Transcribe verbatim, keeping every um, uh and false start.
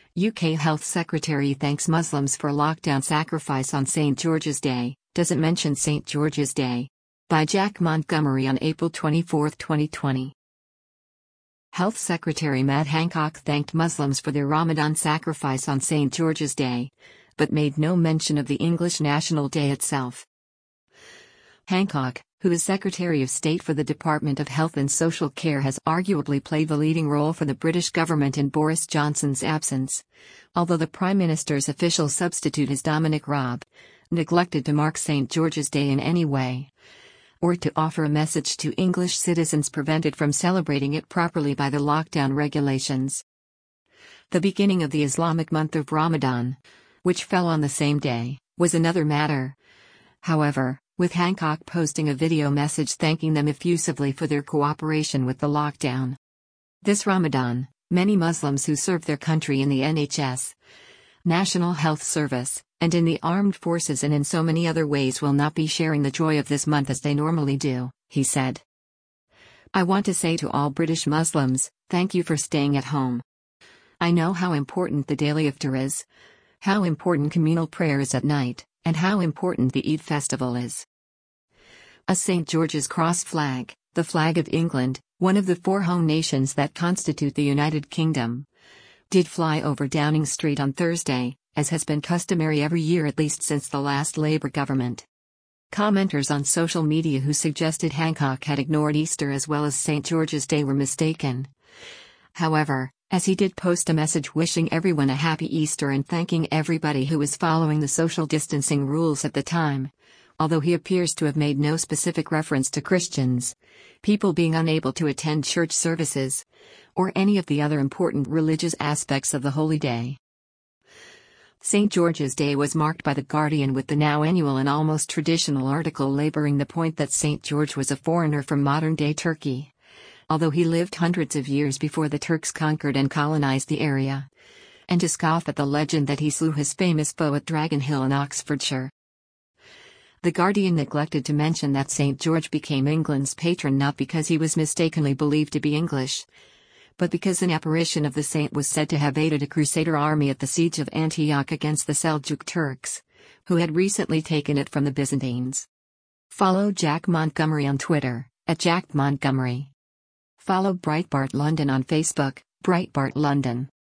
U K Health Secretary thanks Muslims for lockdown sacrifice on Saint George's Day, doesn't mention Saint George's Day. By Jack Montgomery on April twenty-fourth, twenty twenty. Health Secretary Matt Hancock thanked Muslims for their Ramadan sacrifice on Saint George's Day, but made no mention of the English National Day itself. Hancock, who is Secretary of State for the Department of Health and Social Care, has arguably played the leading role for the British government in Boris Johnson's absence, although the Prime Minister's official substitute is Dominic Raab, neglected to mark Saint George's Day in any way, or to offer a message to English citizens prevented from celebrating it properly by the lockdown regulations. The beginning of the Islamic month of Ramadan, which fell on the same day, was another matter. However, with Hancock posting a video message thanking them effusively for their cooperation with the lockdown. This Ramadan, many Muslims who serve their country in the N H S, National Health Service, and in the armed forces and in so many other ways will not be sharing the joy of this month as they normally do, he said. I want to say to all British Muslims, thank you for staying at home. I know how important the daily iftar is, how important communal prayer is at night, and how important the Eid festival is. A Saint George's Cross flag, the flag of England, one of the four home nations that constitute the United Kingdom, did fly over Downing Street on Thursday, as has been customary every year at least since the last Labour government. Commenters on social media who suggested Hancock had ignored Easter as well as Saint George's Day were mistaken. However, as he did post a message wishing everyone a happy Easter and thanking everybody who was following the social distancing rules at the time, although he appears to have made no specific reference to Christians, people being unable to attend church services, or any of the other important religious aspects of the holy day. Saint George's Day was marked by The Guardian with the now annual and almost traditional article laboring the point that Saint George was a foreigner from modern-day Turkey, although he lived hundreds of years before the Turks conquered and colonized the area, and to scoff at the legend that he slew his famous foe at Dragon Hill in Oxfordshire. The Guardian neglected to mention that Saint George became England's patron not because he was mistakenly believed to be English, but because an apparition of the saint was said to have aided a crusader army at the siege of Antioch against the Seljuk Turks, who had recently taken it from the Byzantines. Follow Jack Montgomery on Twitter, at Jack Montgomery. Follow Breitbart London on Facebook, Breitbart London.